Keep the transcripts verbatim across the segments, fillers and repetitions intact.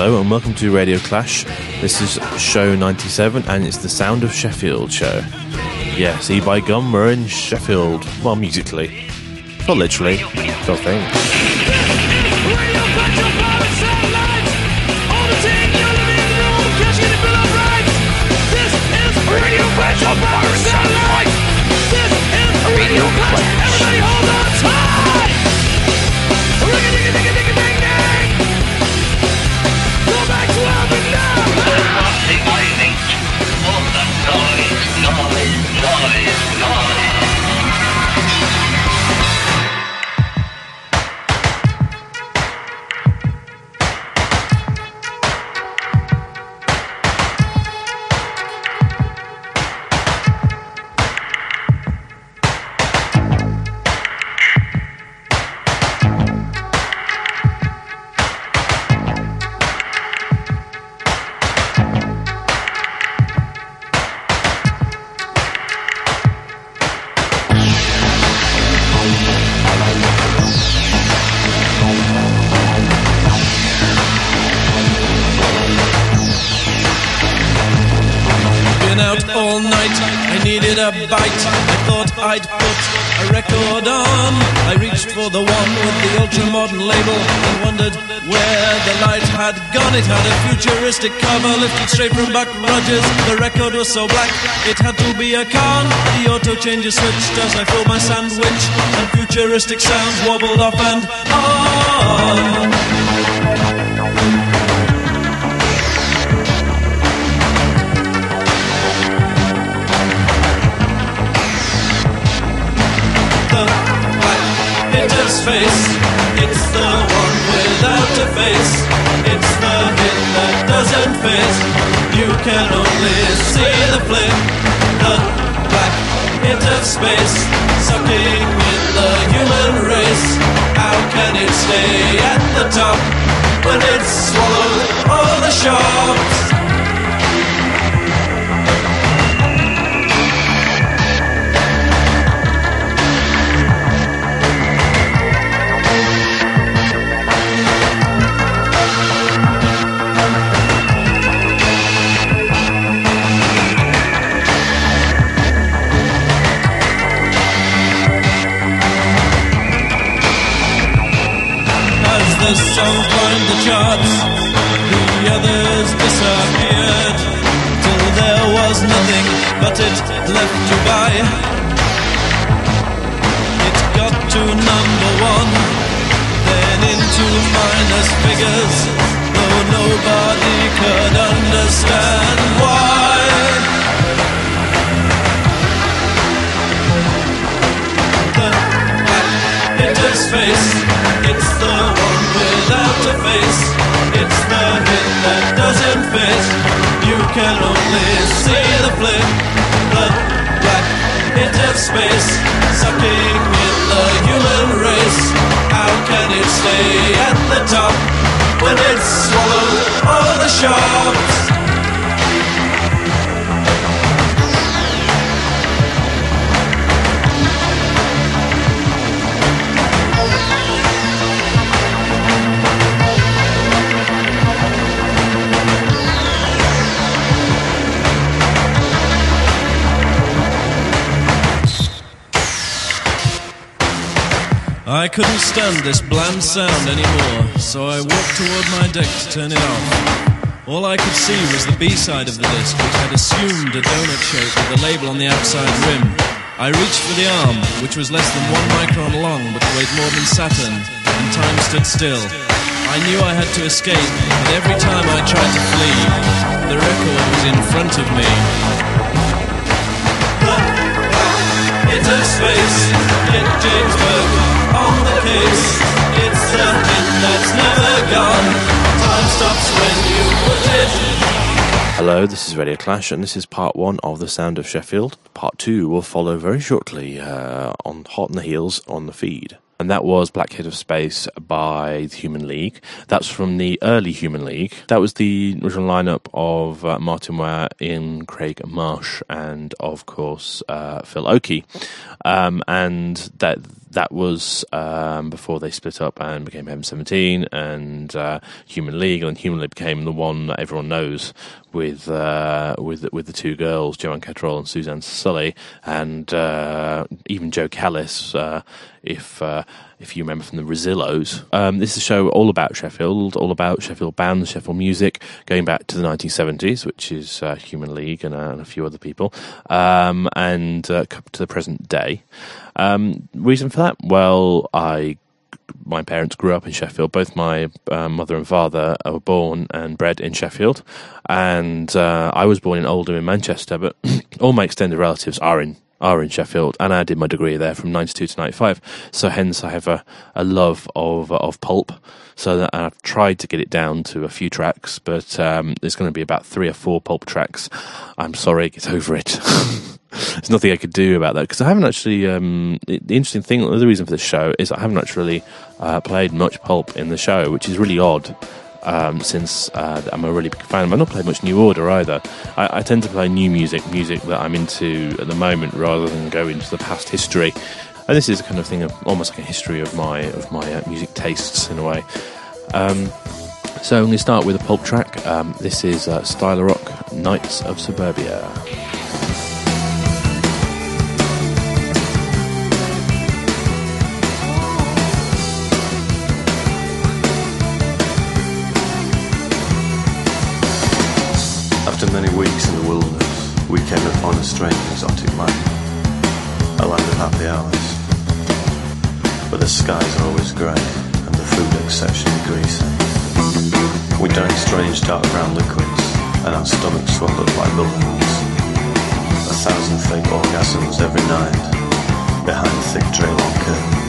Hello and welcome to Radio Clash. This is show ninety-seven and it's the Sound of Sheffield show. Yes, E by Gum, we're in Sheffield. Well, musically. Not literally, sort of thing. Radio Clash on Fire and Satellite. This is Radio Clash. Everybody hold on tight. Ring-a-ding-a-ding-a-ding-a-ding-ding. Go back to Alvin now. Crossing my feet. All the noise, noise, noise, noise. A bite, I thought I'd put a record on. I reached for the one with the ultra-modern label and wondered where the light had gone. It had a futuristic cover lifted straight from Buck Rogers. The record was so black, it had to be a con. The auto changer switched as I filled my sandwich, and futuristic sounds wobbled off and on. Face. It's the one without a face. It's the hit that doesn't fit. You can only see the flip. The black hit of space, sucking in the human race. How can it stay at the top when it's swallowed all the shops? The song climbed the charts, the others disappeared, till there was nothing but it left to buy. It got to number one, then into minus figures, though nobody could understand why. The black hit his face, it's the one without a face. It's the hit that doesn't fit. You can only see the flip. The black hit of space, sucking in the human race. How can it stay at the top when it's swallowed all the shops? I couldn't stand this bland sound anymore, so I walked toward my deck to turn it off. All I could see was the B-side of the disc, which had assumed a donut shape with a label on the outside rim. I reached for the arm, which was less than one micron long, but weighed more than Saturn, and time stood still. I knew I had to escape, but every time I tried to flee, the record was in front of me. Hit of space, hit James Burke on the case. It's the hit that's never gone. Time stops when you put it. Hello, this is Radio Clash and this is part one of The Sound of Sheffield. Part two will follow very shortly uh, on Hot on the Heels on the feed. And that was Black Hit of Space by the Human League. That's from the early Human League. That was the original lineup of uh, Martin Ware, Ian Craig Marsh, and of course uh, Phil Oakey. Um, and that that was um, before they split up and became M seventeen and uh, Human League, and Human League became the one that everyone knows with uh, with with the two girls, Joanne Cattrall and Suzanne Sully, and uh, even Joe Callis, uh, if uh, if you remember from the Rosillos. Um, this is a show all about Sheffield, all about Sheffield bands, Sheffield music, going back to the nineteen seventies, which is uh, Human League and, uh, and a few other people, um, and uh, to the present day. Um, reason for that? Well, I my parents grew up in Sheffield. Both my uh, mother and father were born and bred in Sheffield, and uh, I was born in Oldham in Manchester, but all my extended relatives are in are in Sheffield, and I did my degree there from ninety-two to ninety-five, so hence I have a, a love of of pulp. So that I've tried to get it down to a few tracks, but um, there's going to be about three or four pulp tracks. I'm sorry, get over it. There's nothing I could do about that, because I haven't actually, um, the, the interesting thing, the reason for this show is I haven't actually uh, played much pulp in the show, which is really odd. Um, since uh, I'm a really big fan. I've not played much New Order either. I, I tend to play new music, music that I'm into at the moment, rather than go into the past history. And this is a kind of thing of almost like a history of my of my uh, music tastes in a way. Um, so I'm going to start with a pulp track. Um, this is uh, Styler Rock, Knights of Suburbia. After many weeks in the wilderness, we came upon a strange exotic land, a land of happy hours, where the skies are always grey and the food exceptionally greasy. We drank strange dark brown liquids, and our stomachs swelled up like balloons. A thousand fake orgasms every night, behind thick Draylon curtains.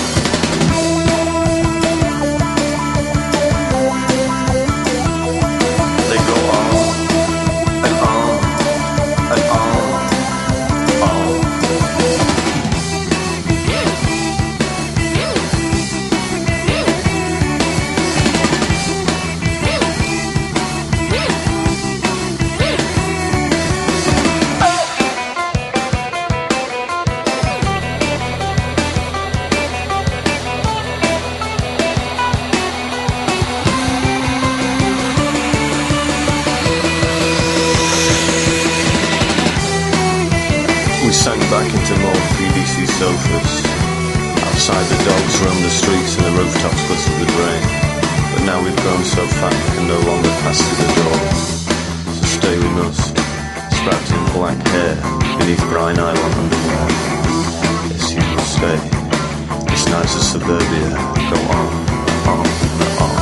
Back into more P V C sofas. Outside the dogs roam the streets and the rooftops glitter with rain. But now we've grown so fat we can no longer pass through the door. So stay with us, sprouting black hair beneath brine nylon underwear. Yes, you will stay. It's nice as suburbia. Go on, on, on.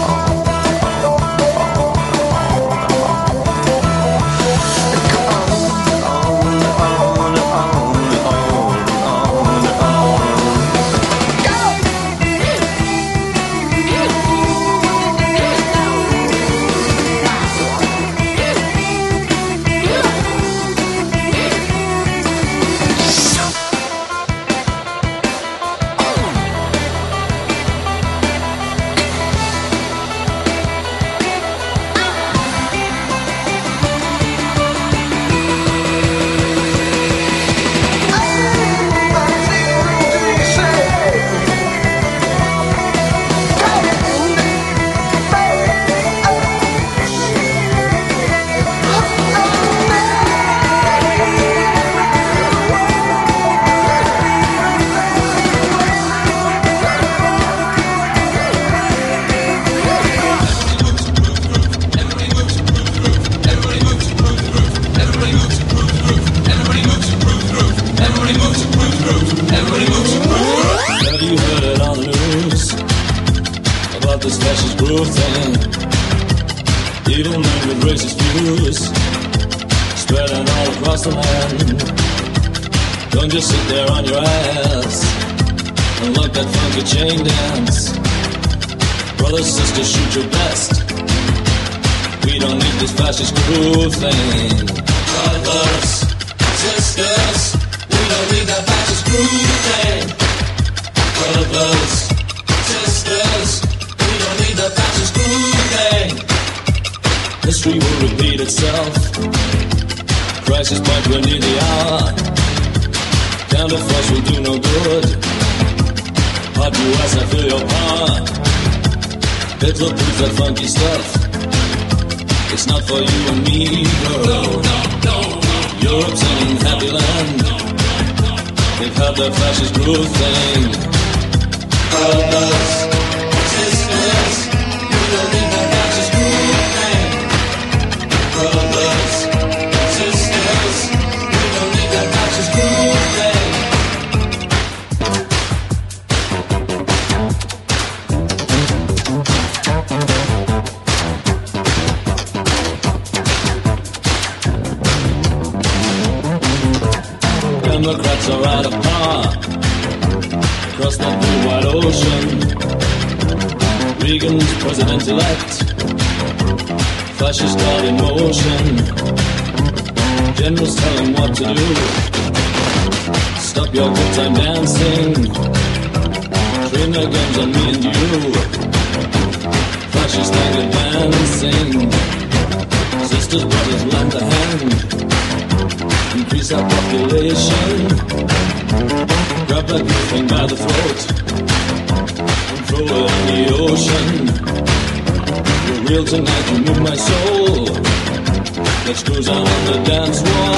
History will repeat itself. Crisis point, we're near the hour. Counterforce will do no good. grab you as I feel your power. It'll prove that funky stuff. It's not for you and me, girl. No, no, no, no. Europe's an happy land. They've had their fascist groove thing. Brothers, sisters, you don't need that fascist groove thing. Brothers, sisters, you don't need that fascist groove thing. Democrats are out of power across that blue wide ocean. Reagan's president-elect, fascist God in motion. Generals tell him what to do. Stop your good time dancing. Train their guns on me and you. Fascist thing advancing. Sisters, brothers, lend a hand. Increase our population. Grab that good thing by the throat and throw it in the ocean. You're real tonight, you move my soul. Let's cruise on in the dance floor.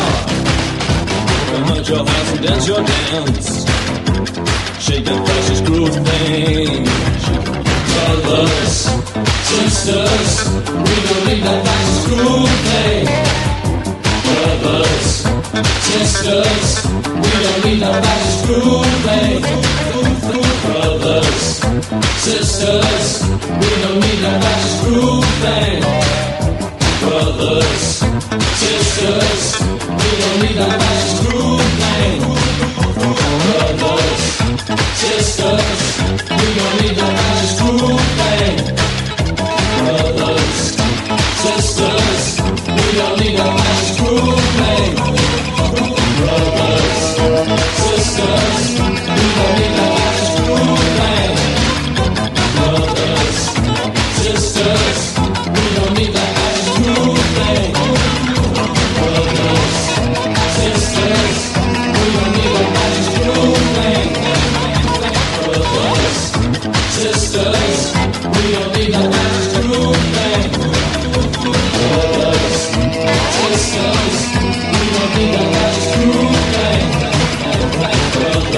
Come out your house and dance your dance. Shake that precious groove thing. Brothers, sisters, we don't need that precious groove thing. Brothers, sisters, we don't need no fascist groove thing. Brothers, sisters, we don't need no fascist groove thing. Brothers, sisters, we don't need no fascist groove thing. Brothers, sisters, we don't need no fascist groove thing. Brothers, sisters, we don't need no fascist groove thing. Brothers, sisters, we don't need no fascist groove thing. Brothers, sisters, we don't need no fascist groove thing. Brothers, sisters, we don't need no fascist groove thing. Brothers, sisters, we don't need no fascist groove thing. Brothers, sisters, we don't need no fascist groove thing.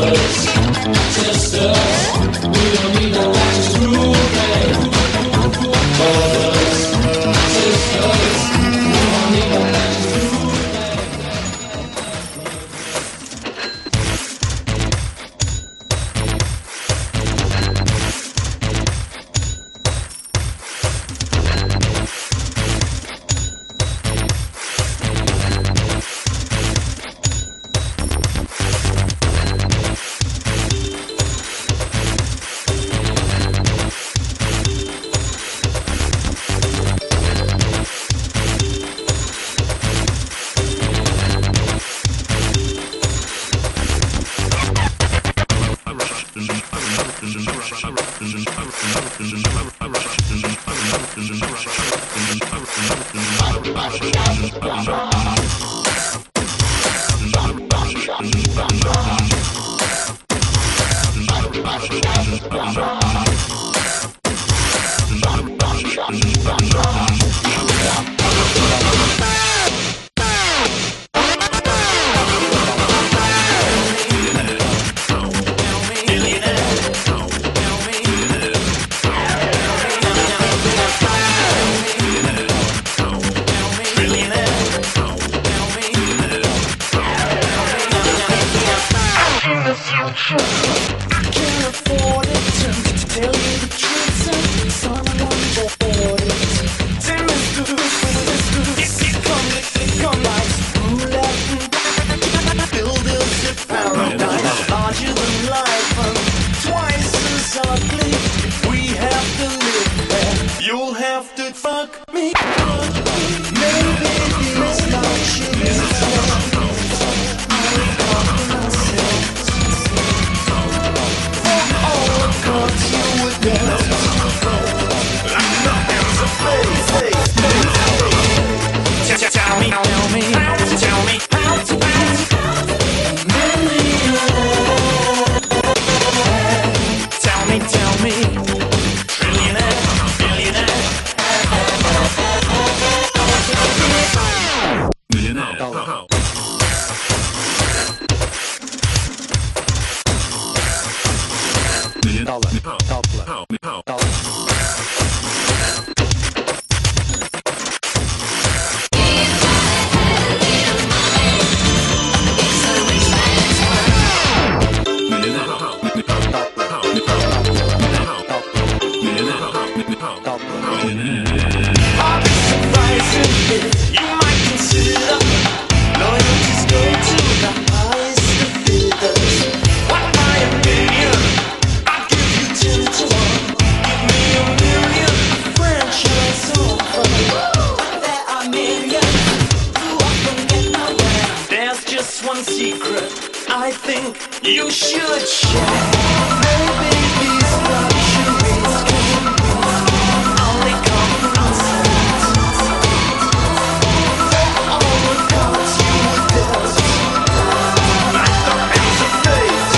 dollar, dollar, dollar, dollar. One secret I think you should share. Maybe these luxuries can only come from sight. All the cards you dealt like the hands of fate.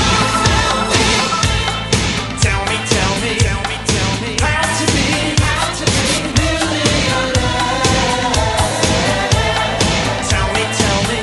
Tell me, tell me, tell me, tell me how to be, how to be millionaire. Tell me, tell me.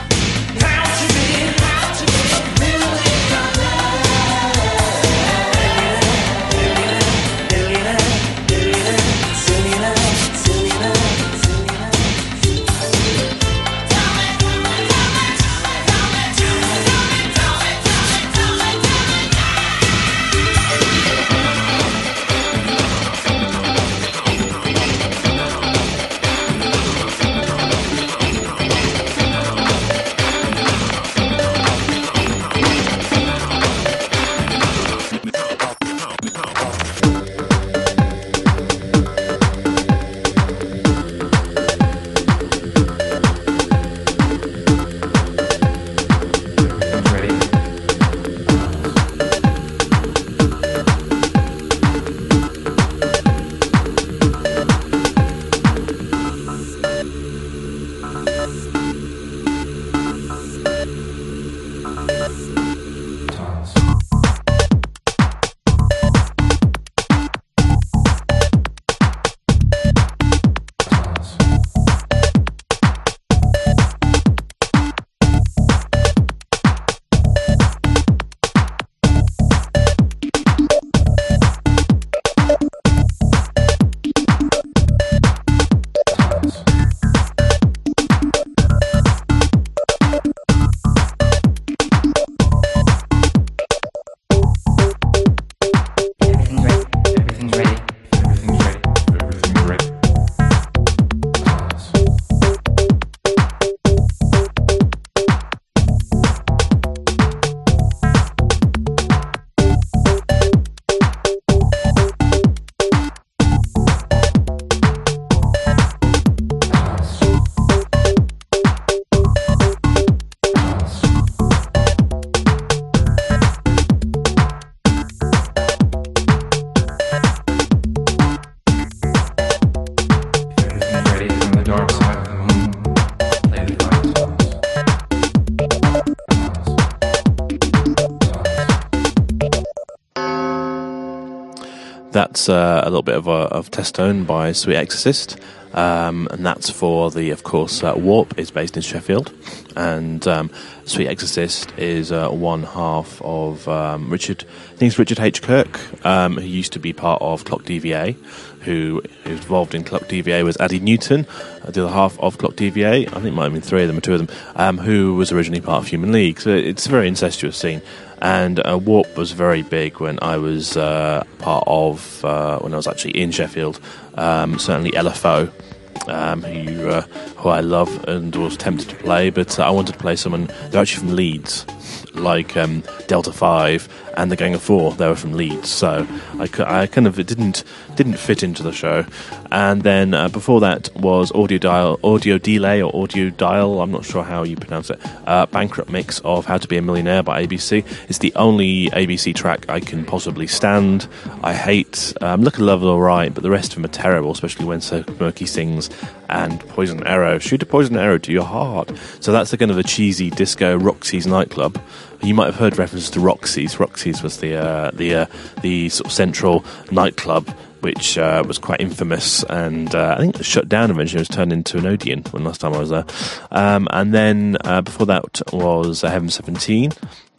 That's uh, a little bit of, a, of Testone by Sweet Exorcist, um, and that's for the, of course, uh, Warp is based in Sheffield, and um, Sweet Exorcist is uh, one half of um, Richard, I think it's Richard H. Kirk, um, who used to be part of Clock D V A, who is involved in Clock D V A was Addie Newton, uh, the other half of Clock D V A, I think it might have been three of them or two of them, um, who was originally part of Human League, so it's a very incestuous scene. And uh, Warp was very big when I was uh, part of, uh, when I was actually in Sheffield, um, certainly L F O, um, who, uh, who I love and was tempted to play, but uh, I wanted to play someone, they're actually from Leeds, like um, Delta five and the Gang of Four, they were from Leeds, so I, I kind of, it didn't didn't fit into the show. And then uh, before that was Audio Dial, Audio Delay or Audio Dial, I'm not sure how you pronounce it, uh, Bankrupt mix of How to Be a Millionaire by A B C. It's the only A B C track I can possibly stand. I hate, um, Look and Love all right, but the rest of them are terrible, especially when Sir Murky sings, and Poison Arrow, shoot a poison arrow to your heart. So that's the kind of a cheesy disco Roxy's nightclub. You might have heard references to Roxy's. Roxy's was the uh, the uh, the sort of central nightclub, which uh, was quite infamous, and uh, I think it shut down eventually. It was turned into an Odeon when last time I was there. Um, and then uh, before that was uh, Heaven seventeen.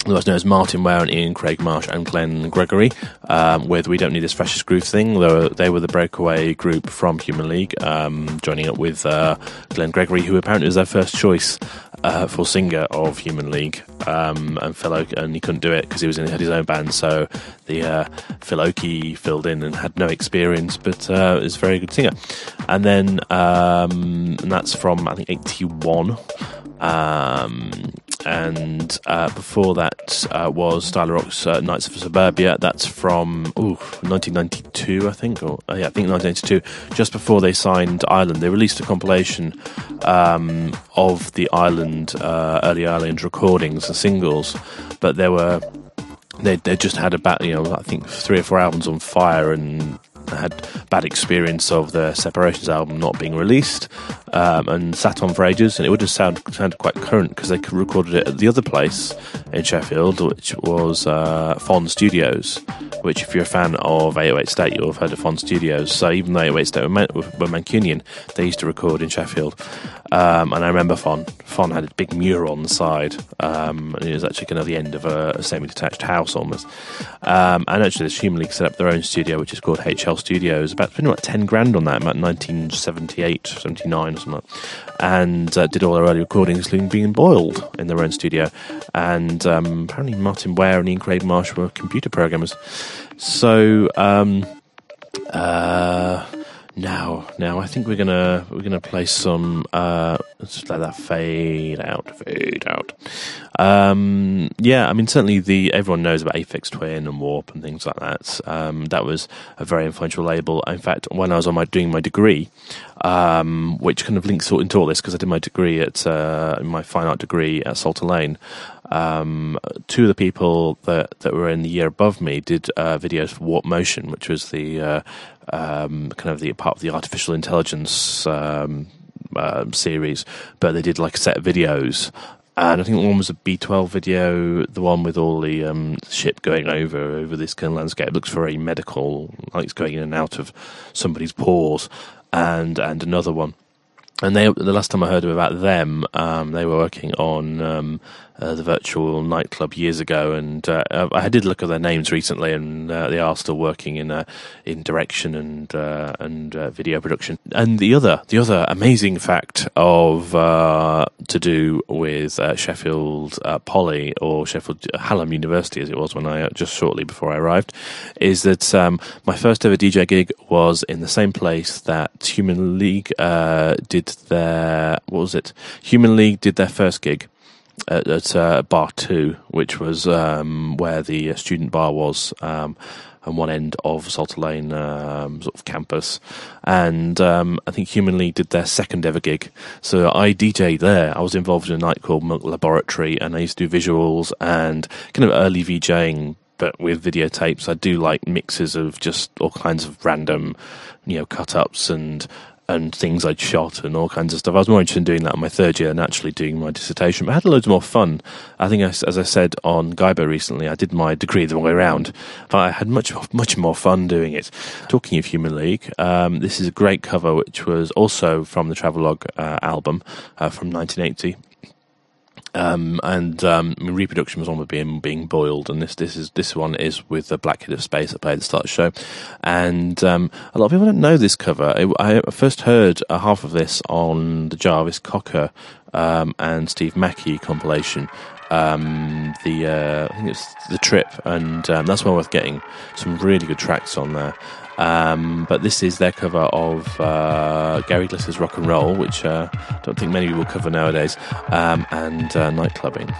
otherwise known as Martin Ware and Ian Craig Marsh and Glenn Gregory, um, with We Don't Need This Freshest Groove thing. They were, they were the breakaway group from Human League, um, joining up with uh, Glenn Gregory, who apparently was their first choice uh, for singer of Human League, um, and Phil Oakey, and he couldn't do it because he was in had his own band, so the uh, Phil Oakey filled in and had no experience, but uh, is a very good singer. And then um, and that's from, I think, eighty-one. Um, and uh, before that uh, was Styler Rock's uh, Knights of Suburbia. That's from ooh, nineteen ninety-two, I think, or uh, yeah, I think nineteen ninety-two. Just before they signed Island, they released a compilation um, of the Island uh, early Island recordings and singles, but there were they they just had about you know I think three or four albums on fire and had bad experience of the Separations album not being released, um, and sat on for ages, and it would have sound, sounded quite current because they recorded it at the other place in Sheffield, which was uh, Fon Studios, which if you're a fan of eight oh eight State, you'll have heard of Fon Studios. So even though eight oh eight State were, Man- were Mancunian, they used to record in Sheffield. Um, and I remember Fon. Fon had a big mural on the side, um, and it was actually kind of the end of a, a semi-detached house almost. Um, and actually, this Human League set up their own studio, which is called H L Studios. About spending about ten grand on that, about nineteen seventy-eight, seventy-nine or something like that. And uh, did all their early recordings, including being boiled in their own studio. And um, apparently Martin Ware and Ian Craig Marsh were computer programmers. So um, uh, now, now I think we're gonna we're gonna play some. Uh, let's just let that fade out, fade out. Um, yeah, I mean certainly the everyone knows about Aphex Twin and Warp and things like that. Um, that was a very influential label. In fact, when I was on my doing my degree, um, which kind of links into all this because I did my degree at uh, my fine art degree at Salter Lane. Um, two of the people that, that were in the year above me did uh, videos for Warp Motion, which was the uh, um, kind of the part of the artificial intelligence um, uh, series, but they did like a set of videos. And I think one was a B twelve video, the one with all the um, ship going over over this kind of landscape. It looks very medical, like it's going in and out of somebody's pores, and and another one. And they, the last time I heard about them, um, they were working on um, uh, the virtual nightclub years ago, and uh, I did look at their names recently, and uh, they are still working in uh, in direction and uh, and uh, video production. And the other the other amazing fact of uh, to do with uh, Sheffield uh, Poly or Sheffield Hallam University, as it was when I just shortly before I arrived, is that um, my first ever D J gig was in the same place that Human League uh, did their what was it? Human League did their first gig at, at uh, Bar Two, which was um, where the student bar was, um, on one end of Salter Lane um, sort of campus. And um, I think Human League did their second ever gig. So I D J'd there. I was involved in a night called Milk Laboratory, and I used to do visuals and kind of early VJing, but with videotapes. I do like mixes of just all kinds of random, you know, cut-ups and and things I'd shot and all kinds of stuff. I was more interested in doing that in my third year and actually doing my dissertation. But I had loads more fun. I think, as I said on Gaibo recently, I did my degree the wrong way around, but I had much, much more fun doing it. Talking of Human League, um, this is a great cover, which was also from the Travelogue uh, album uh, from nineteen eighty. Um, and um, I mean, reproduction was on with being being boiled, and this this is this one is with the Black Kid of Space that played at the start of the show. And um, a lot of people don't know this cover. I, I first heard uh, half of this on the Jarvis Cocker um, and Steve Mackey compilation. Um, the uh, I think it's The Trip, and um, that's well worth getting. Some really good tracks on there. Um, but this is their cover of uh, Gary Gliss's Rock and Roll, which uh, I don't think many people cover nowadays, um, and uh, Night Clubbing.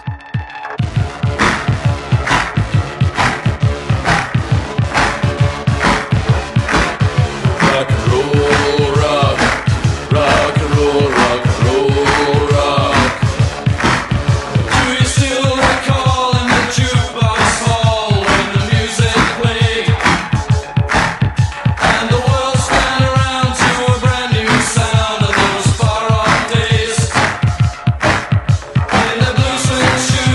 Shoes.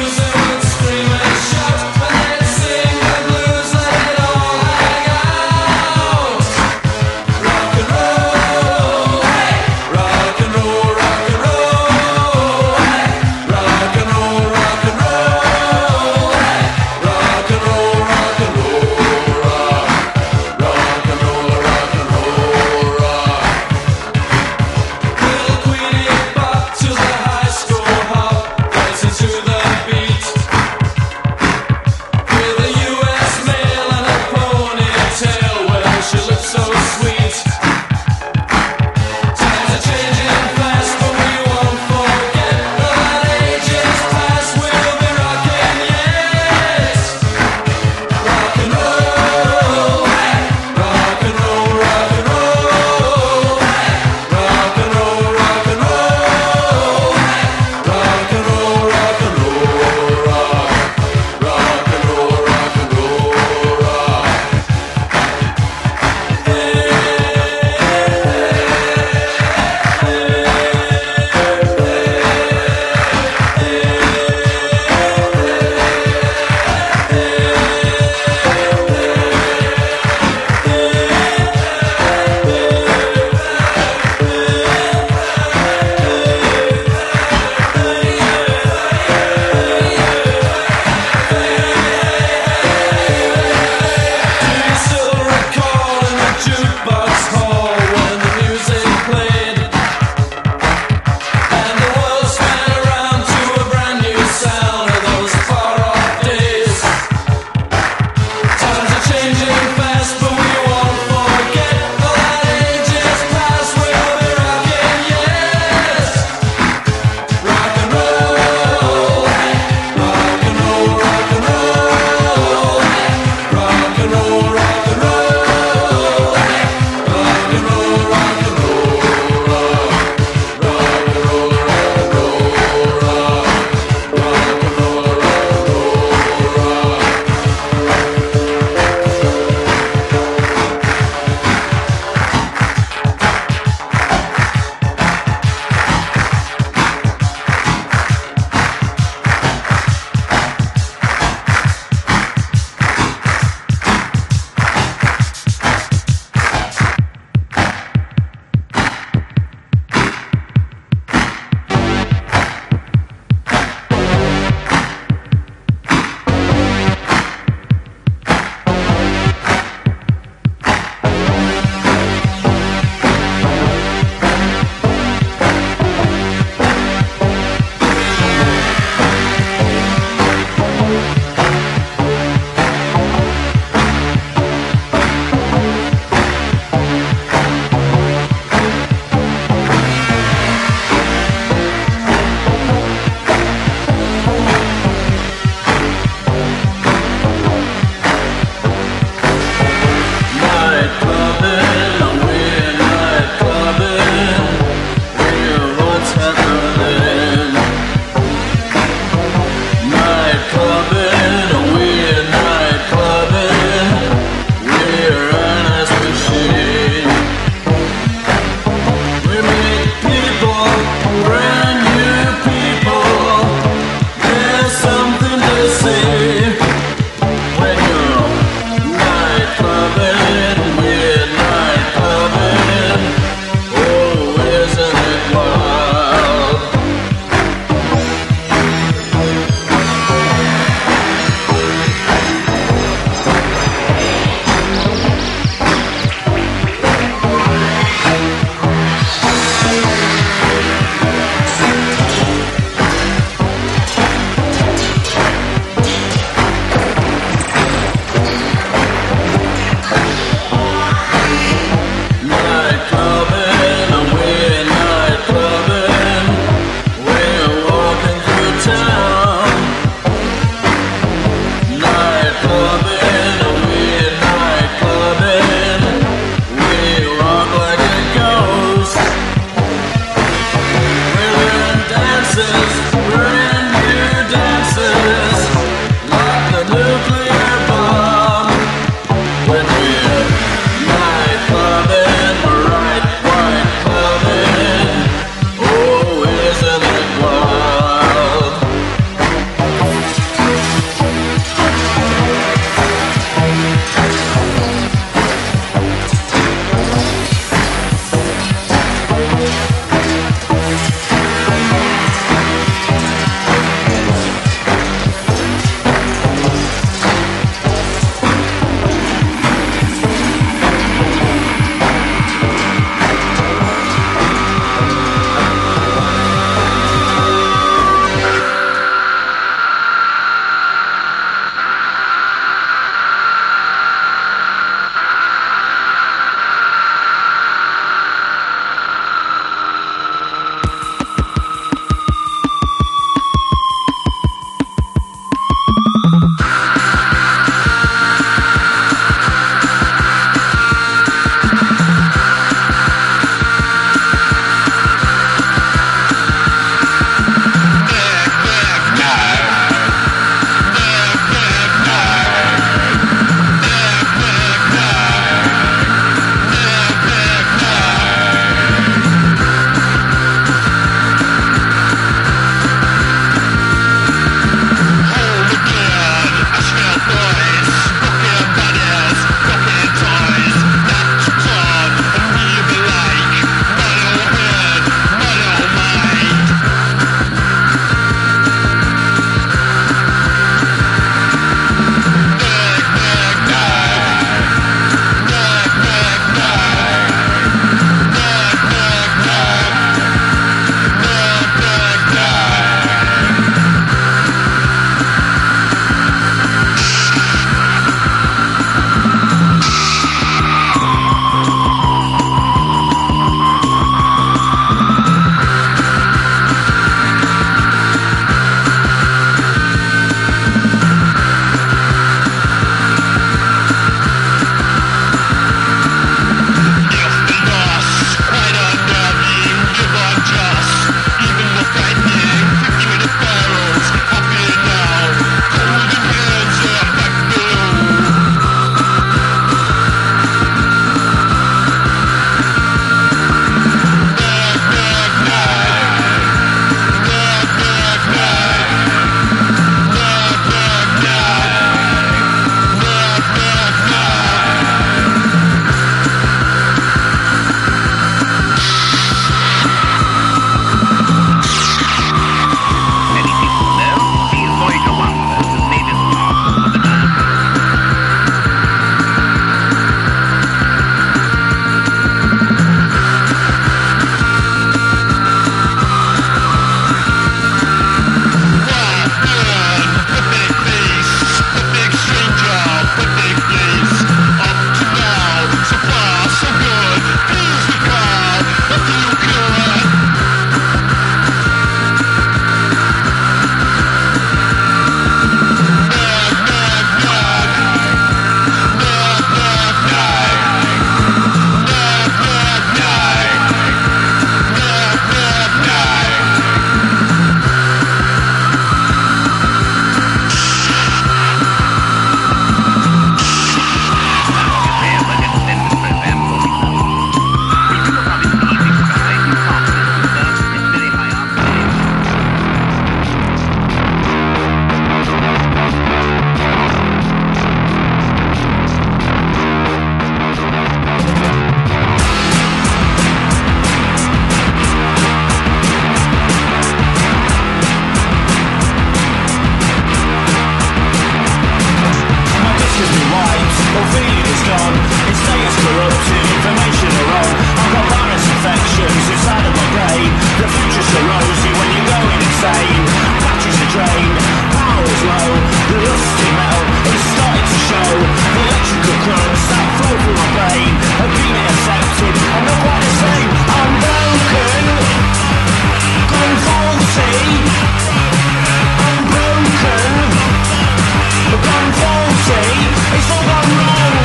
The future's so rosy when you're going insane. Batteries are drained, power's low. The rusty metal is starting to show. The electrical currents that flow through my brain have been accepted. I'm not quite the same. I'm broken, gone faulty. I'm broken, gone faulty. It's all gone wrong.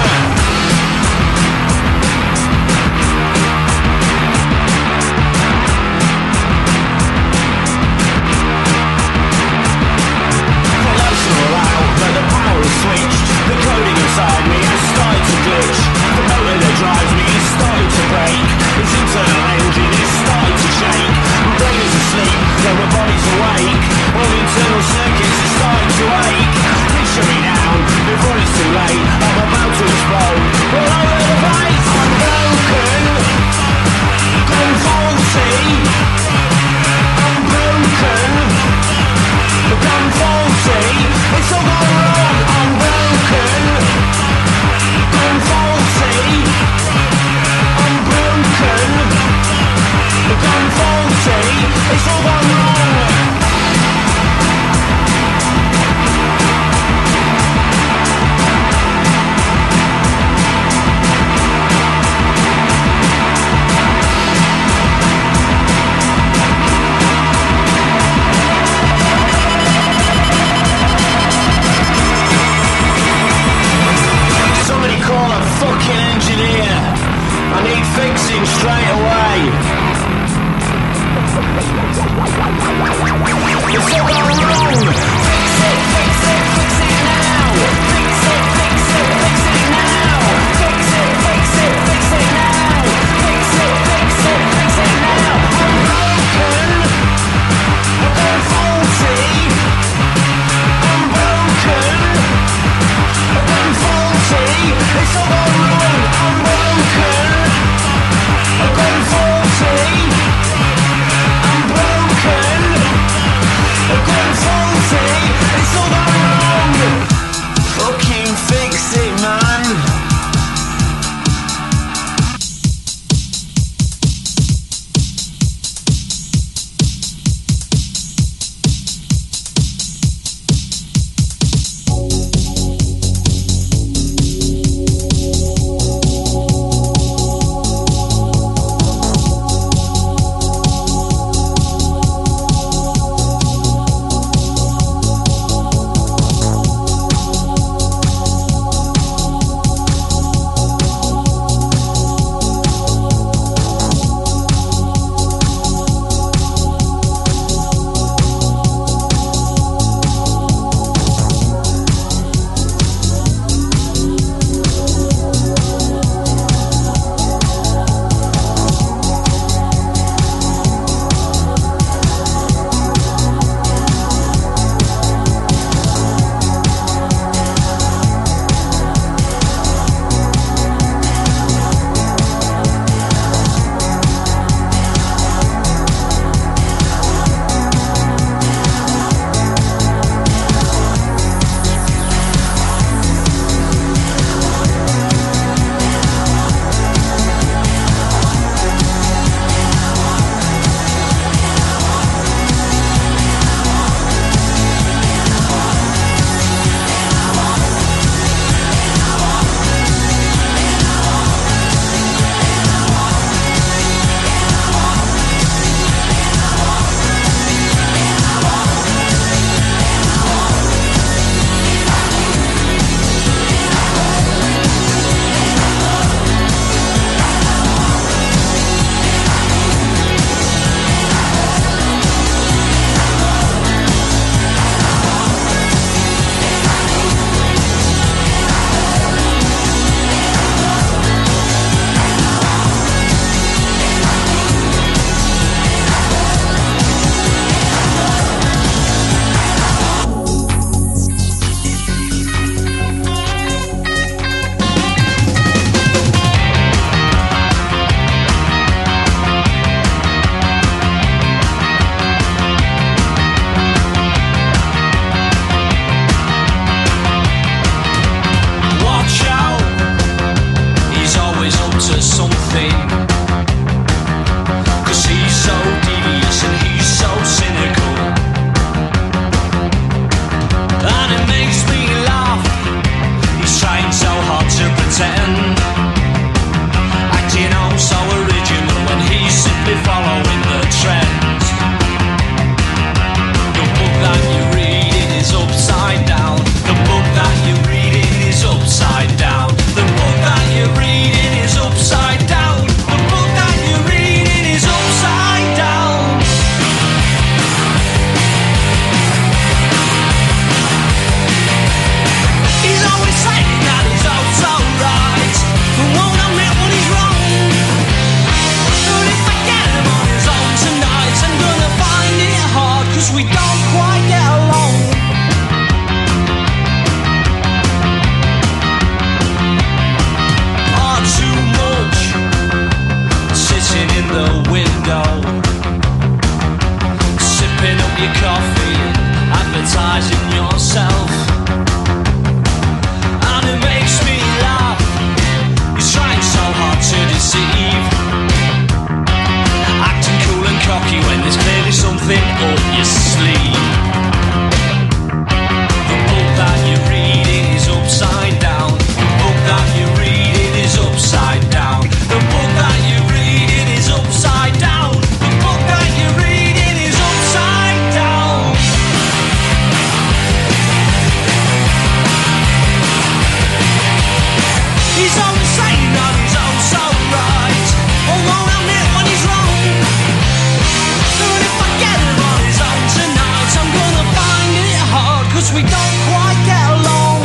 we don't quite get along.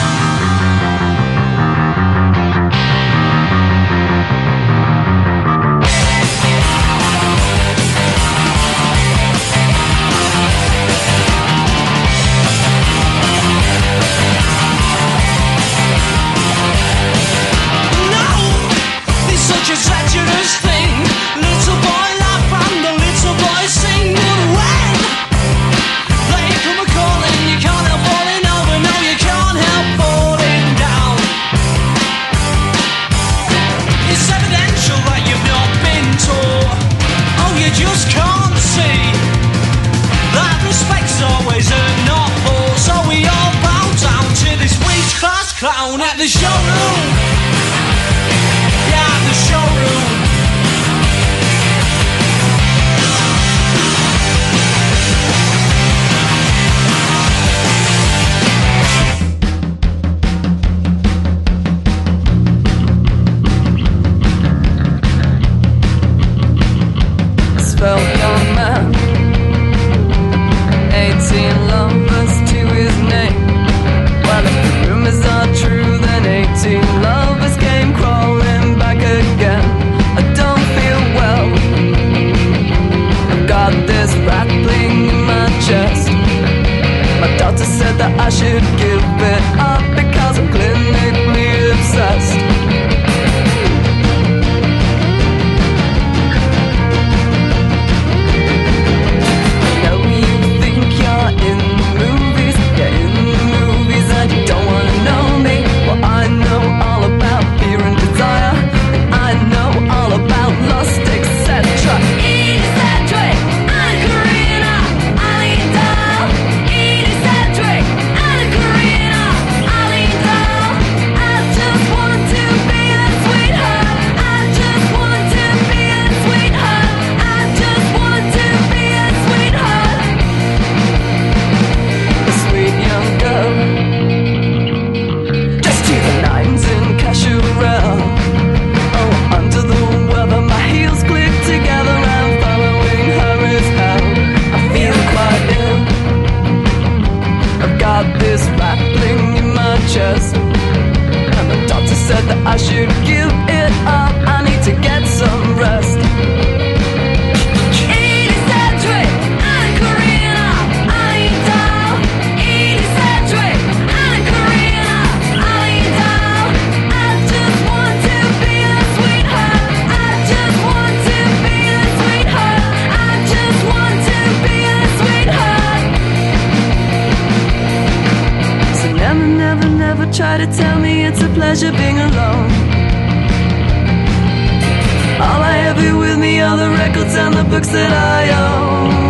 No, it's such a treacherous thing. Little boy laugh and the little boy sing. But when they come a calling, you can't help falling over. No, you can't help falling down. It's evidential that you've not been taught. Oh, you just can't see that respect's always earned, not bought. So we all bow down to this week's class clown at the showroom. Yeah, at the showroom. Spell young man, eighteen lovers to his name. Well, if the rumors are true, then eighteen lovers came crawling back again. I don't feel well, I've got this rattling in my chest. My doctor said that I should give it up because I'm clinically obsessed. I know all about fear and desire, and I know all about lust, et cetera. Edie Sedgwick, Anna Karina, Eileen Dahl. Edie Sedgwick, Anna Karina, Eileen Dahl. I just want to be a sweetheart. I just want to be a sweetheart. I just want to be a sweetheart. A sweet young girl. Oh, under the weather, my heels click together, and following her is hell. I feel quite ill, I've got this rattling in my chest, and the doctor said that I should give it up. I need to get some rest. Edie Sedgwick, Anna Karina, Eileen Dahl. Edie Sedgwick, Anna Karina, Eileen Dahl. I just want to be a sweetheart. I just want to be a sweetheart. I just want to be a sweetheart. So never, never, never try to tell me it's a pleasure being alone. All I have here with me are the records and the books that I own.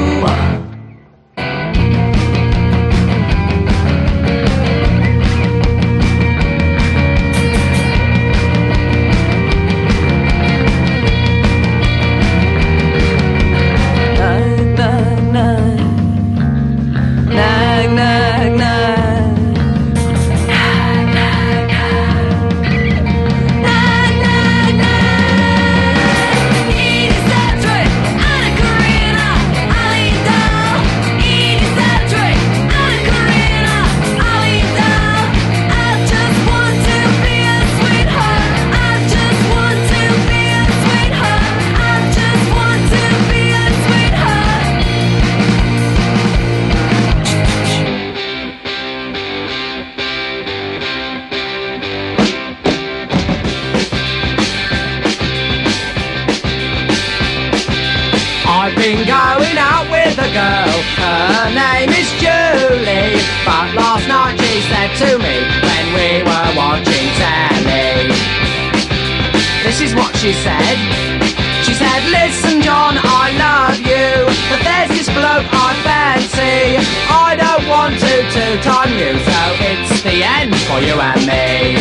been going out with a girl, her name is Julie. But last night she said to me when we were watching telly, this is what she said. She said, listen John, I love you, but there's this bloke I fancy. I don't want to toot on you, so it's the end for you and me.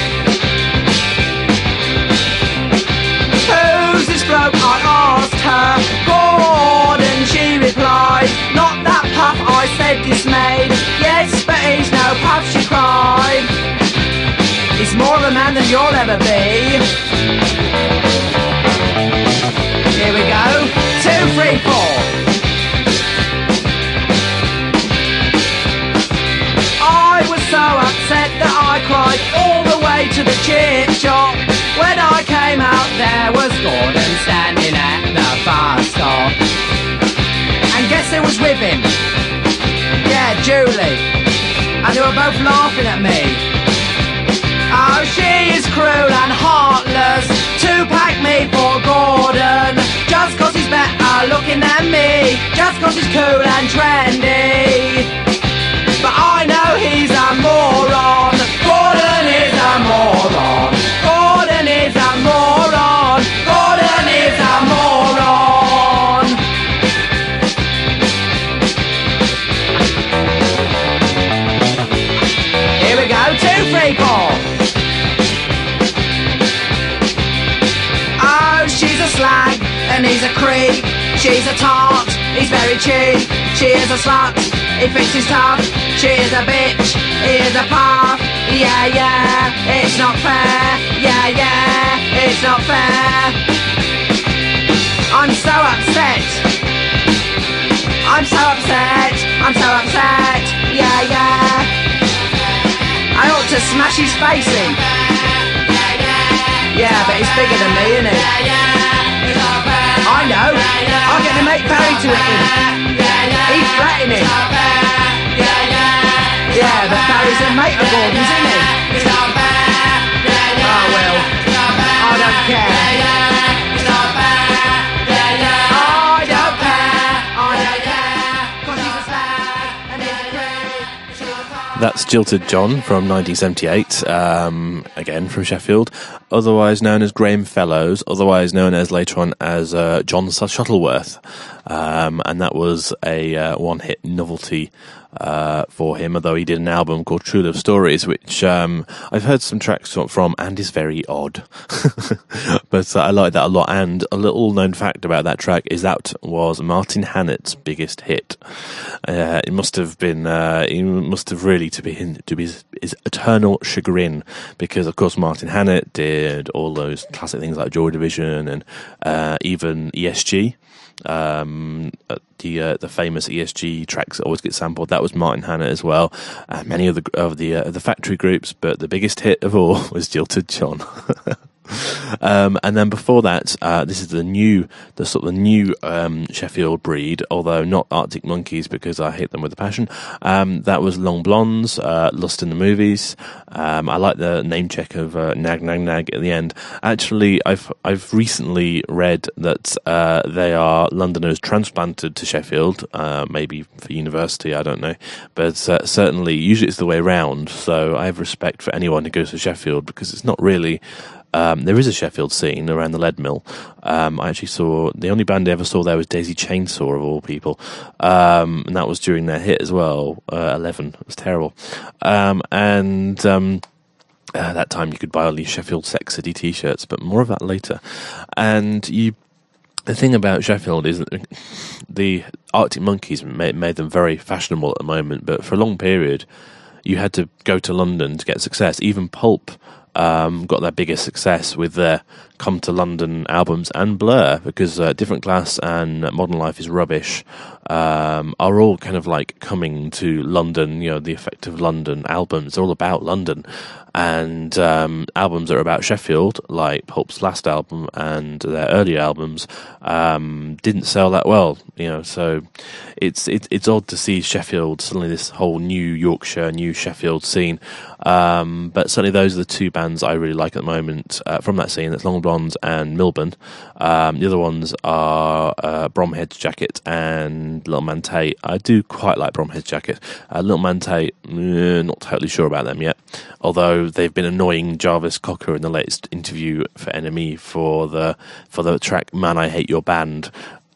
Who's this bloke, I asked her. Gordon, she replied. Not that puff, I said dismayed. Yes, but he's no puff, she cried. He's more of a man than you'll ever be. Here we go. Two, three, four. short, when I came out there was Gordon standing at the bus stop. And guess who was with him? Yeah, Julie. And they were both laughing at me. Oh, she is cruel and heartless to pack me for Gordon. Just cause he's better looking than me, just cause he's cool and trendy. But I know he's a moron. Gordon is a moron. Gordon is a moron. Gordon is a moron. Here we go, two, three, four. Oh, she's a slag and he's a creep. She's a tart, he's very cheap. She is a slut, he thinks he's tough. She is a bitch, he is a puff. Yeah, yeah, it's not fair. Yeah, yeah, it's not fair. I'm so upset. I'm so upset. I'm so upset. Yeah, yeah. I ought to smash his face in. Yeah, but he's bigger than me, isn't he? I know. I'll get the mate Barry to hit him. He's flattening him. Yeah, but Barry's a mate of Gordon's, isn't he? Oh well, I don't care. I don't care. I don't care. 'Cause he's a slag and he's a creep. That's Jilted John from nineteen seventy-eight, um, again from Sheffield, otherwise known as Graham Fellows, otherwise known as later on as uh, John Shuttleworth, um, and that was a uh, one-hit novelty uh, for him, although he did an album called True Love Stories, which um, I've heard some tracks from and is very odd, but uh, I like that a lot. And a little known fact about that track is that was Martin Hannett's biggest hit. Uh, it must have been, uh, it must have really to be his, to be his, his eternal chagrin, because of course Martin Hannett did all those classic things like Joy Division and uh, even E S G. Um, the uh, the famous E S G tracks that always get sampled, that was Martin Hannett as well. Uh, many of the of the uh, the factory groups, but the biggest hit of all was Jilted John. Um, and then before that, uh, this is the new, the sort of the new um, Sheffield breed, although not Arctic Monkeys because I hate them with a passion. Um, that was Long Blondes, uh, Lust in the Movies. Um, I like the name check of uh, Nag Nag Nag at the end. Actually, I've I've recently read that uh, they are Londoners transplanted to Sheffield, uh, maybe for university, I don't know, but uh, certainly usually it's the way round. So I have respect for anyone who goes to Sheffield because it's not really. Um, there is a Sheffield scene around the Lead Mill. Um, I actually saw, the only band I ever saw there was Daisy Chainsaw, of all people. Um, and that was during their hit as well, uh, eleven. It was terrible. Um, and um, uh, that time you could buy all these Sheffield Sex City t-shirts, but more of that later. And you, the thing about Sheffield is that the Arctic Monkeys made, made them very fashionable at the moment, but for a long period, you had to go to London to get success. Even Pulp Um, got their biggest success with their Come to London albums, and Blur, because uh, Different Class and Modern Life is Rubbish um, are all kind of like coming to London, you know, the effect of London albums. They're all about London. And um, albums that are about Sheffield, like Pulp's last album and their earlier albums, um, didn't sell that well, you know. So it's it, it's odd to see Sheffield suddenly this whole new Yorkshire, new Sheffield scene. Um, but certainly those are the two bands I really like at the moment uh, from that scene. That's Long Blondes and Milburn. Um, the other ones are uh, Bromhead's Jacket and Little Man Tate. I do quite like Bromhead's Jacket. Uh, Little Man Tate, eh, not totally sure about them yet. Although they've been annoying Jarvis Cocker in the latest interview for N M E for the for the track "Man, I Hate Your Band,"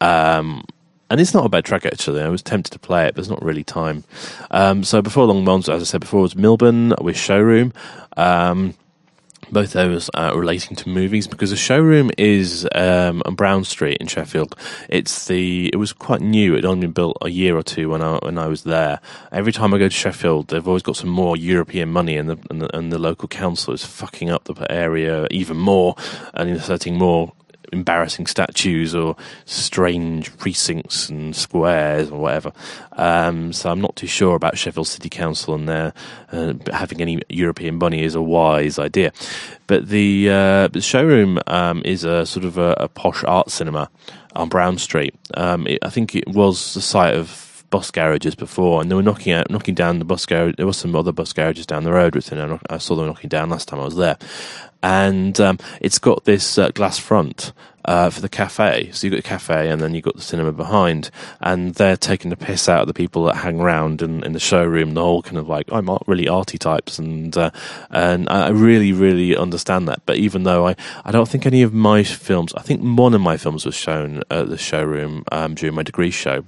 um, and it's not a bad track actually. I was tempted to play it, but there's not really time. Um, so before Long Blondes, as I said before, was Milburn with Showroom. Um, both those uh, relating to movies, because the Showroom is um, on Brown Street in Sheffield. It's the it was quite new. It had only been built a year or two when I when I was there. Every time I go to Sheffield, they've always got some more European money, and the and the, and the local council is fucking up the area even more and inserting more embarrassing statues or strange precincts and squares or whatever. Um, so I'm not too sure about Sheffield City Council and their uh, having any European bunny is a wise idea. But the, uh, the showroom um, is a sort of a, a posh art cinema on Brown Street. Um, it, I think it was the site of bus garages before, and they were knocking out, knocking down the bus garage. There was some other bus garages down the road, which I, I saw them knocking down last time I was there. And um, it's got this uh, glass front uh, for the cafe. So you've got the cafe, and then you've got the cinema behind, and they're taking the piss out of the people that hang around in, in the showroom. They're all kind of like, I'm really arty types, and uh, and I really, really understand that. But even though I, I don't think any of my films, I think one of my films was shown at the showroom um, during my degree show.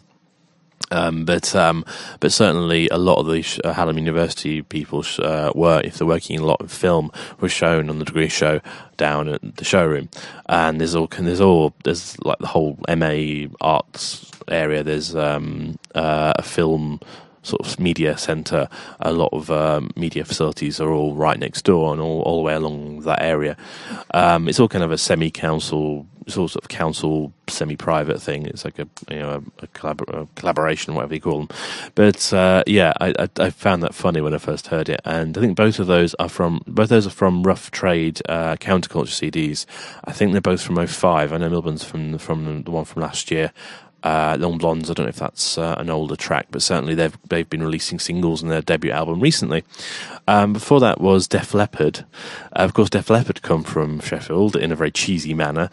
Um, but um, but certainly a lot of the sh- uh, Hallam University people sh- uh, were, if they're working a lot of film, were shown on the degree show down at the showroom. And there's all there's all there's like the whole M A arts area. There's um, uh, a film sort of media centre. A lot of um, media facilities are all right next door and all, all the way along that area. Um, it's all kind of a semi-council, sort of council semi-private thing. It's like a you know a, collabor- a collaboration, whatever you call them. But uh, yeah, I, I, I found that funny when I first heard it, and I think both of those are from both those are from Rough Trade uh, Counterculture C Ds. I think they're both from oh five. I know Milburn's from from the one from last year. Uh, Long Blondes, I don't know if that's uh, an older track, but certainly they've they've been releasing singles in their debut album recently. Um, before that was Def Leppard. Uh, of course, Def Leppard come from Sheffield in a very cheesy manner,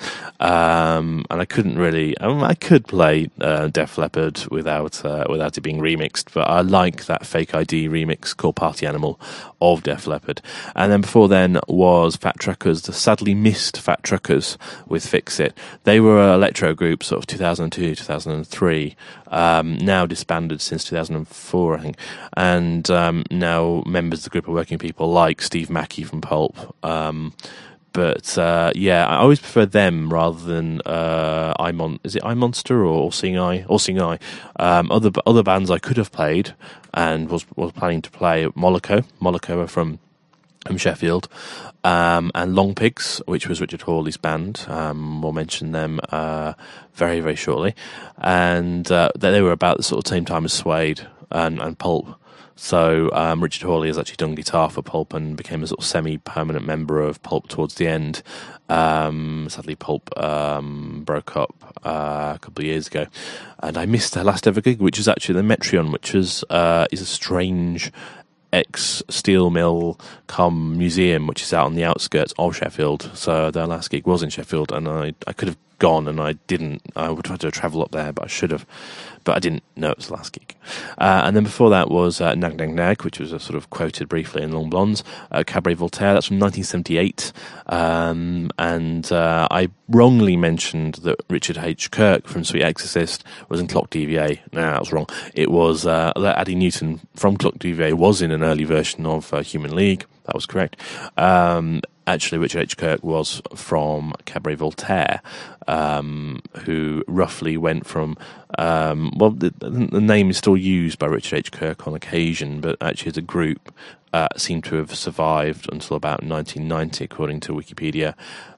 um, and I couldn't really. I, mean, I could play uh, Def Leppard without uh, without it being remixed, but I like that Fake I D remix called Party Animal of Def Leppard. And then before then was Fat Truckers, the sadly missed Fat Truckers with Fix It. They were an electro group, sort of two thousand two, two thousand three, um, now disbanded since two thousand four, I think, and um, now members of the group are working people like Steve Mackey from Pulp. Um, but uh, yeah, I always prefer them rather than uh, I Mon- is it I Monster or All Seeing Eye? All Seeing Eye. Um, other other bands I could have played and was was planning to play Moloko. Moloko are from from Sheffield, um, and Long Pigs, which was Richard Hawley's band. Um, we'll mention them uh, very, very shortly. And uh, they were about the sort of same time as Suede and, and Pulp. So um, Richard Hawley has actually done guitar for Pulp and became a sort of semi-permanent member of Pulp towards the end. Um, sadly, Pulp um, broke up uh, a couple of years ago, and I missed their last ever gig, which was actually the Metreon, which is uh, is a strange ex-steel mill cum museum, which is out on the outskirts of Sheffield. So their last gig was in Sheffield, and I, I could have gone, and I didn't. I would have had to travel up there, but I should have. But I didn't know it was the last gig. Uh, and then before that was uh, Nag Nag Nag, which was a sort of quoted briefly in Long Blondes. Uh, Cabaret Voltaire, that's from nineteen seventy-eight. Um, and uh, I wrongly mentioned that Richard H. Kirk from Sweet Exorcist was in Clock D V A. No, that was wrong. It was uh, that Addie Newton from Clock D V A was in an early version of uh, Human League. That was correct. Um, actually, Richard H. Kirk was from Cabaret Voltaire, um, who roughly went from, um, well, the, the name is still used by Richard H. Kirk on occasion, but actually as a group uh, seemed to have survived until about nineteen ninety, according to Wikipedia.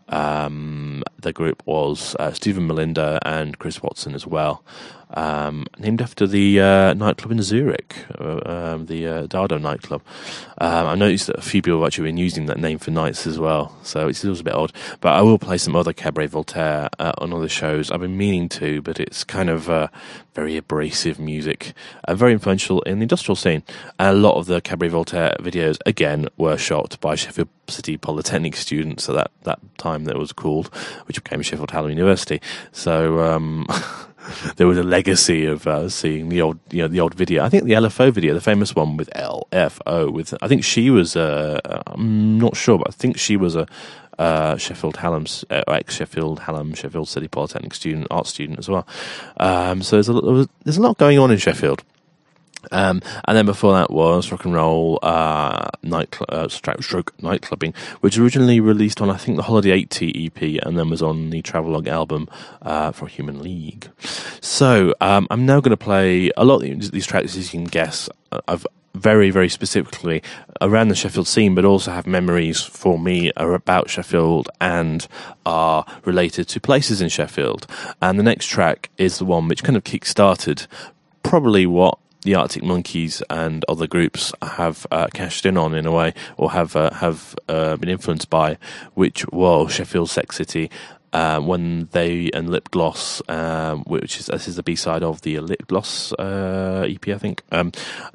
Um, the group was uh, Stephen Melinda and Chris Watson as well, um, named after the uh, nightclub in Zurich, uh, um, the uh, Dardo nightclub. Um, I noticed that a few people have actually been using that name for nights as well, so it's a bit odd. But I will play some other Cabaret Voltaire uh, on other shows. I've been meaning to, but it's kind of uh, very abrasive music, uh, very influential in the industrial scene. And a lot of the Cabaret Voltaire videos, again, were shot by Sheffield City Polytechnic students at that, that time that was called, which became Sheffield Hallam University. So um, there was a legacy of uh, seeing the old, you know, the old video. I think the L F O video, the famous one with L F O, with I think she was. Uh, I'm not sure, but I think she was a uh, Sheffield Hallam's uh, ex-Sheffield Hallam, Sheffield City Polytechnic student, art student as well. Um, so there's a there's a lot going on in Sheffield. Um, and then before that was Rock and Roll uh, night uh, stroke Nightclubbing, which originally released on I think the Holiday eighty E P, and then was on the Travelogue album uh, for Human League. So um, I'm now going to play a lot of these tracks, as you can guess. I've very, very specifically around the Sheffield scene, but also have memories for me are about Sheffield and are related to places in Sheffield. And the next track is the one which kind of kick-started probably what the Arctic Monkeys and other groups have uh, cashed in on in a way, or have uh, have uh, been influenced by, which was Sheffield Sex City. Uh, when they and Lip Gloss, um, which is this is the B side of the Lip Gloss uh, E P, I think, um,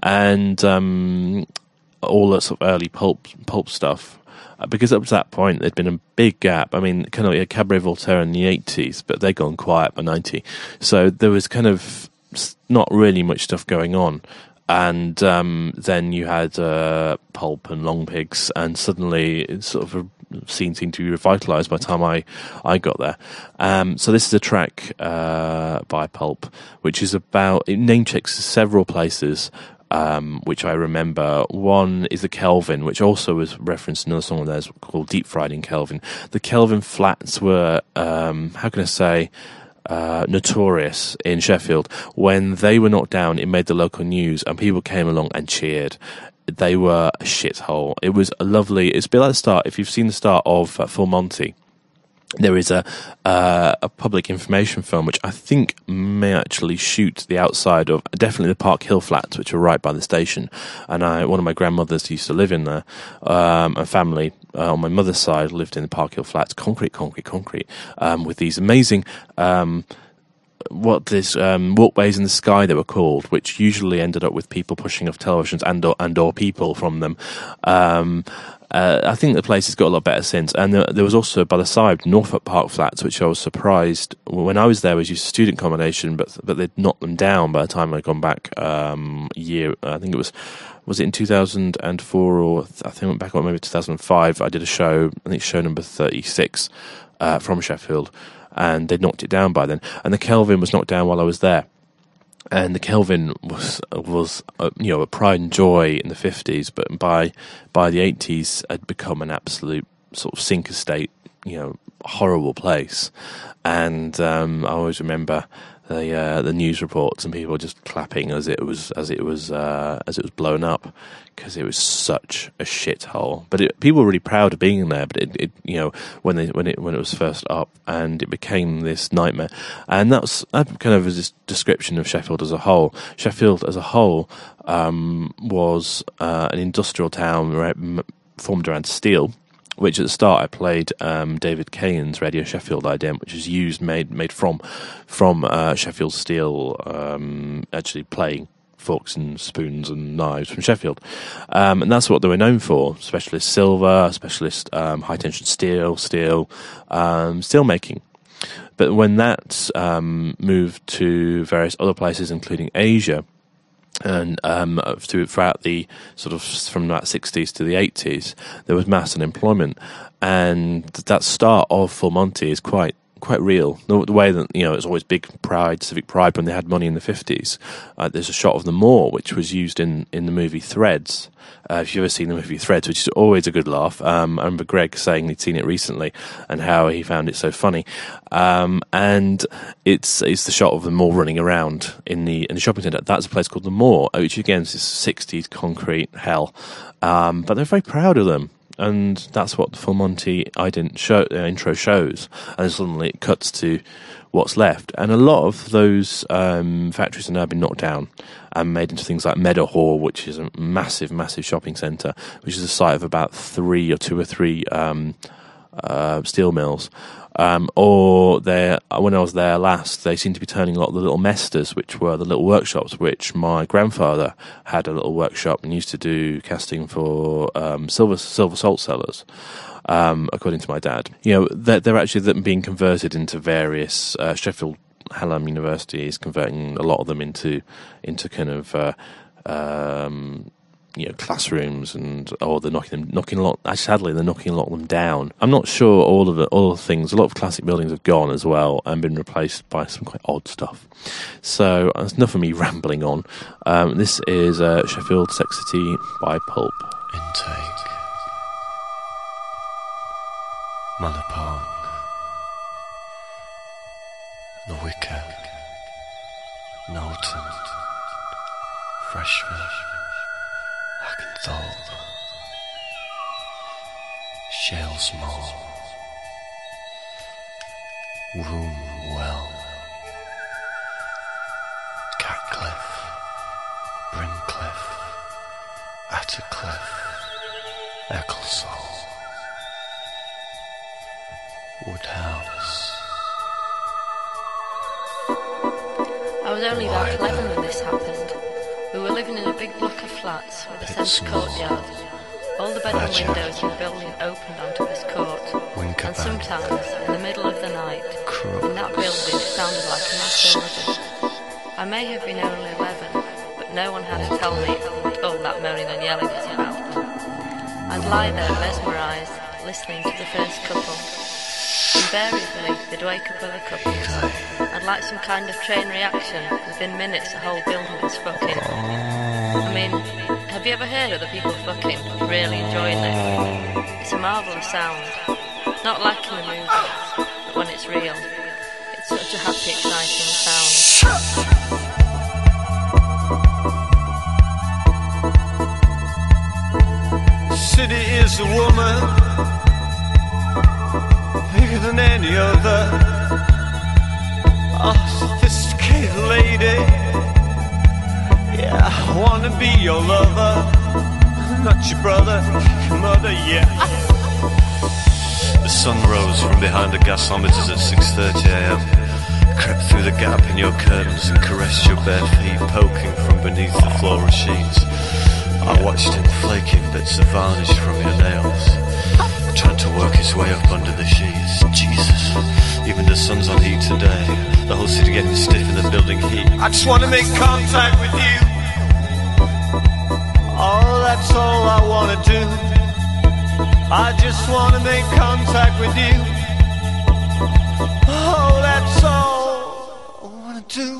and um, all that sort of early pulp pulp stuff. Uh, because up to that point there'd been a big gap. I mean, kind of like Cabaret Voltaire in the eighties, but they'd gone quiet by ninety. So there was kind of not really much stuff going on. And um, then you had uh, Pulp and Long Pigs, and suddenly it's sort of a scene seemed to be revitalised by the time I, I got there. Um, so this is a track uh, by Pulp, which is about, it name checks several places, um, which I remember. One is the Kelvin, which also was referenced in another song of theirs called Deep Fried in Kelvin. The Kelvin Flats were, um, how can I say, Uh, notorious in Sheffield. When they were knocked down, it made the local news and people came along and cheered. They were a shithole. It was a lovely, it's a bit like the start, if you've seen the start of uh, Full Monty, there is a uh, a public information film which I think may actually shoot the outside of definitely the Park Hill flats, which are right by the station. And I, one of my grandmothers used to live in there. Um, a family uh, on my mother's side lived in the Park Hill flats, concrete, concrete, concrete, um, with these amazing um, what this um, walkways in the sky they were called, which usually ended up with people pushing off televisions and or, and or people from them. Um, Uh, I think the place has got a lot better since. And there, there was also, by the side, Norfolk Park Flats, which I was surprised. When I was there, was used to student accommodation, but but they'd knocked them down by the time I'd gone back um, a year. I think it was, was it in two thousand four or I think I went back on maybe two thousand five. I did a show, I think show number thirty-six uh, from Sheffield, and they'd knocked it down by then. And the Kelvin was knocked down while I was there. And the Kelvin was was uh, you know, a pride and joy in the fifties, but by by the eighties had become an absolute sort of sinker state, you know, horrible place. And um, I always remember the uh, the news reports and people just clapping as it was as it was uh, as it was blown up, because it was such a shithole. But it, people were really proud of being there. But it, it you know, when they when it when it was first up, and it became this nightmare. And that's that kind of is this description of Sheffield as a whole. Sheffield as a whole um, was uh, an industrial town formed around steel, which at the start I played um, David Kahan's Radio Sheffield ident, which is used made made from from uh, Sheffield steel, um, actually playing forks and spoons and knives from Sheffield, um, and that's what they were known for: specialist silver, specialist um, high tension steel, steel, um, steel making. But when that um, moved to various other places, including Asia, and um, throughout the sort of from that sixties to the eighties, there was mass unemployment, and that start of Full Monty is quite quite real. The, the way that, you know, it's always big pride, civic pride when they had money in the fifties. Uh, there's a shot of the Moor which was used in, in the movie Threads. Uh, if you've ever seen the movie Threads, which is always a good laugh. Um, I remember Greg saying he'd seen it recently and how he found it so funny. Um, and it's it's the shot of the Moor running around in the in the shopping centre. That's a place called the Moor, which again is this sixties concrete hell. Um, but they're very proud of them. And that's what the Full Monty ident show, uh, intro shows. And suddenly it cuts to what's left. And a lot of those um, factories have now been knocked down and made into things like Meadowhall, which is a massive, massive shopping centre, which is a site of about three or two or three um, uh, steel mills. Um, or they, when I was there last, they seemed to be turning a lot of the little mesters, which were the little workshops, which my grandfather had a little workshop and used to do casting for um, silver silver salt cellars, um, according to my dad. You know, they're, they're actually being converted into various uh, Sheffield Hallam University is converting a lot of them into into kind of uh, um, you know, classrooms, and or they're knocking them knocking a lot. Sadly, they're knocking a lot of them down. I'm not sure all of it, all the things. A lot of classic buildings have gone as well and been replaced by some quite odd stuff. So that's enough of me rambling on. Um, this is uh, Sheffield Sex City by Pulp. Intake. Manor Park. The Wicket. Knowlton. Freshfield. Menthol, shale small, room well, Catcliffe, Brincliffe, Attercliffe, Ecclesall, Woodhouse. I was only about eleven when this happened. We were living in a big block of flats with a centre courtyard. All the bedroom windows in the building opened onto this court. And sometimes, in the middle of the night, in that building it sounded like a mass orgy. I may have been only eleven, but no one had to tell me what all that moaning and yelling was about. I'd lie there mesmerised, listening to the first couple. Invariably, they'd wake up other couples. I'd like some kind of chain reaction. Within minutes, the whole building was fucking. I mean, have you ever heard other people fucking, really enjoying it? It's a marvellous sound. Not like in the movies, but when it's real, it's such a happy, exciting sound. City is a woman, bigger than any other, a sophisticated lady. Yeah, I wanna be your lover, not your brother, your mother, yeah. The sun rose from behind the gasometers at six thirty a m, crept through the gap in your curtains and caressed your bare feet poking from beneath the floral sheets. I watched him flaking bits of varnish from your nails, trying to work his way up under the sheets. Jesus, even the sun's on heat today. The whole city getting stiff in the building heat. I just wanna make contact with you. Oh, that's all I wanna do. I just wanna make contact with you. Oh, that's all I wanna do.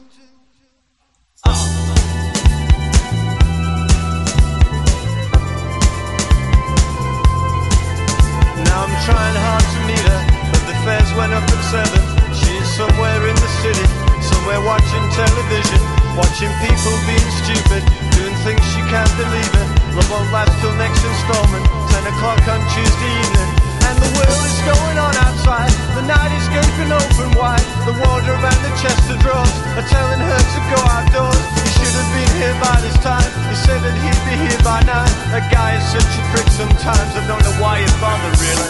Now I'm trying hard to meet her, but the fares went up at seven. She's somewhere in the city, somewhere watching television, watching people being stupid, doing things she can't believe it. Love won't last till next installment, ten o'clock on Tuesday evening. And the world is going on outside, the night is gaping open wide. The wardrobe and the chest of drawers are telling her to go outdoors. He should have been here by this time, he said that he'd be here by nine. That guy is such a prick sometimes, I don't know why he'd bother really.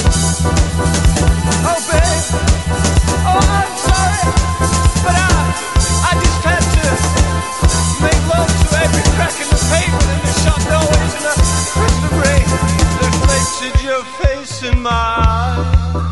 Oh babe, oh I'm sorry, but I, I just had to make love to every crack in the pavement in the shop doorways, and I pressed the rain that reflected your face in my eyes.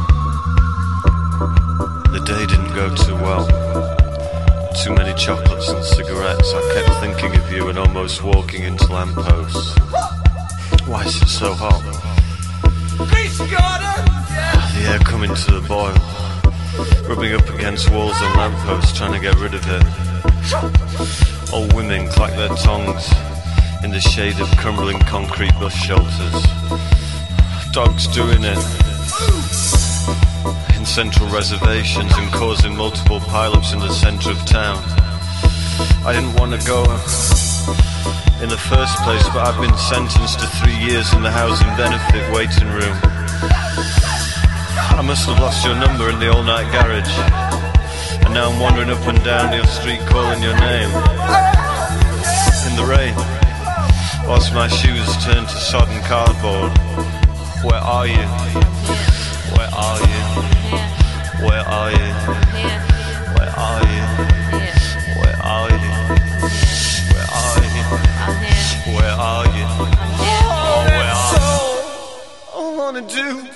The day didn't go too well. Too many chocolates and cigarettes. I kept thinking of you and almost walking into lampposts. Why is it so hot? Peace, Gordon! The air coming to the boil, rubbing up against walls and lampposts, trying to get rid of it. Old women clack their tongues in the shade of crumbling concrete bus shelters. Dogs doing it in central reservations and causing multiple pileups in the centre of town. I didn't want to go in the first place, but I've been sentenced to three years in the housing benefit waiting room. I must have lost your number in the all-night garage, and now I'm wandering up and down your street calling your name in the rain, whilst my shoes turn to sodden cardboard. Where are you? Where are you? Where are you? Where are you? Where are you? Where are you? Where are you? Oh, that's all I wanna do.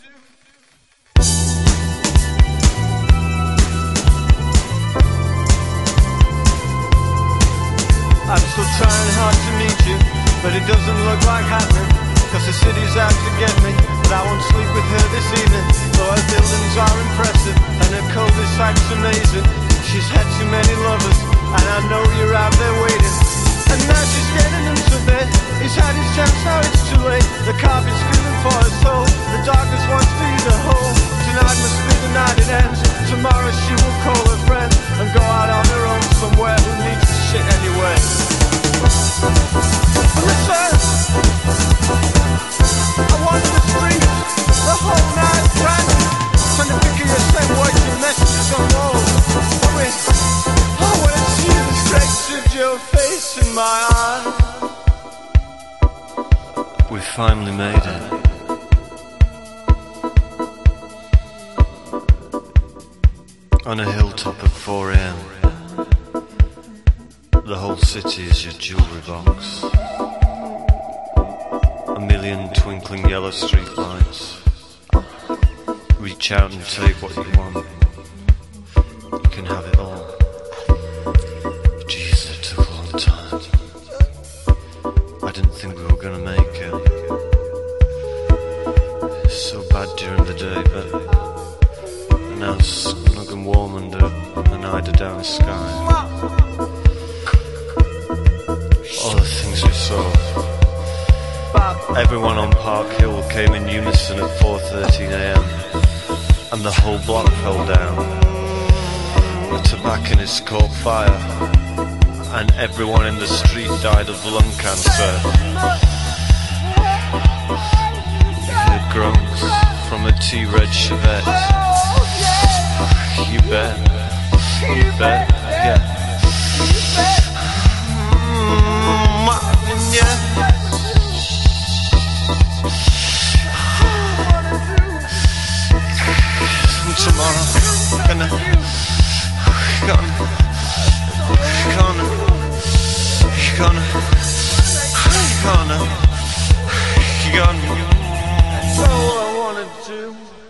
I'm still trying hard to meet you, but it doesn't look like happening, cause the city's out to get me. But I won't sleep with her this evening, though her buildings are impressive and her cul-de-sac's amazing. She's had too many lovers, and I know you're out there waiting. And now she's getting into bed, he's had his chance, now it's too late. The carpet's screaming for her soul, the darkness wants to eat her whole. Tonight must be the night it ends, tomorrow she will call her friend and go out on her own somewhere. Who needs shit anyway? Listen! We finally made it. On a hilltop at four a.m. The whole city is your jewelry box. A million twinkling yellow street lights. Reach out and take what you want. You can have it all. Jeez, it took a long time. I didn't think we were gonna make it. It's so bad during the day, but now it's snug and warm under an eider-down sky. All the things we saw. Everyone on Park Hill came in unison at four thirteen a.m. and the whole block fell down. The tobacconists caught fire, and everyone in the street died of lung cancer. You heard groans from a T-Red Chevette. You bet, you bet, yeah. Mm, yeah. Tomorrow, gonna, gonna, gonna, gonna, gonna, gonna. That's all I wanna do.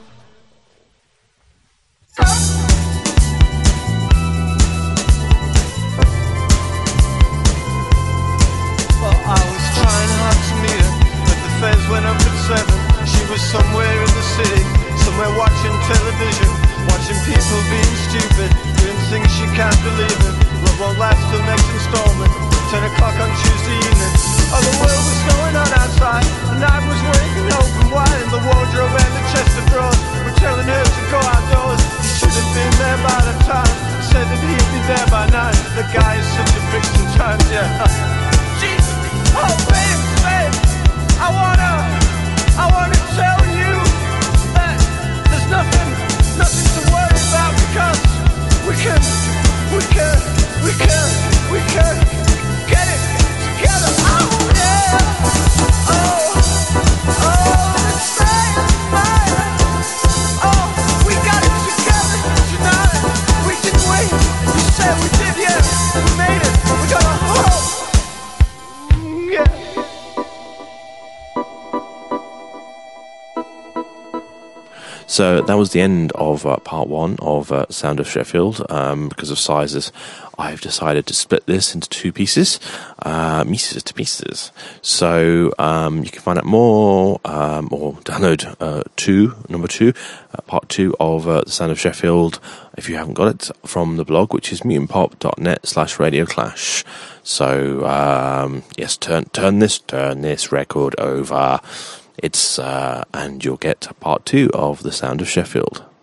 Well, I was trying hard to meet her, but the fares went up at seven. She was somewhere in the city. Somewhere watching television, watching people being stupid, doing things she can't believe in. Love won't last till next installment, ten o'clock on Tuesday evening. Oh, the world was going on outside, the night was waking open wide, and the wardrobe and the chest of drawers were telling her to go outdoors. He should have been there by the time, said that he'd be there by nine. The guy is such a big sometimes, yeah. Jesus, oh babe, babe, I wanna, I wanna tell you. Nothing, nothing to worry about because we can, we can, we can, we can get it together. Oh yeah, oh, oh, it's fine, fine. Oh, we got it together tonight. We didn't wait. We said we did, yeah. We made it. We got a hope. Yeah. So that was the end of uh, part one of uh, Sound of Sheffield. Um, because of sizes, I've decided to split this into two pieces, uh, pieces to pieces. So um, you can find out more um, or download uh, two, number two, uh, part two of uh, The Sound of Sheffield, if you haven't got it, from the blog, which is mutantpop.net slash Radio Clash. So um, yes, turn turn this turn this record over. It's uh, and you'll get part two of The Sound of Sheffield.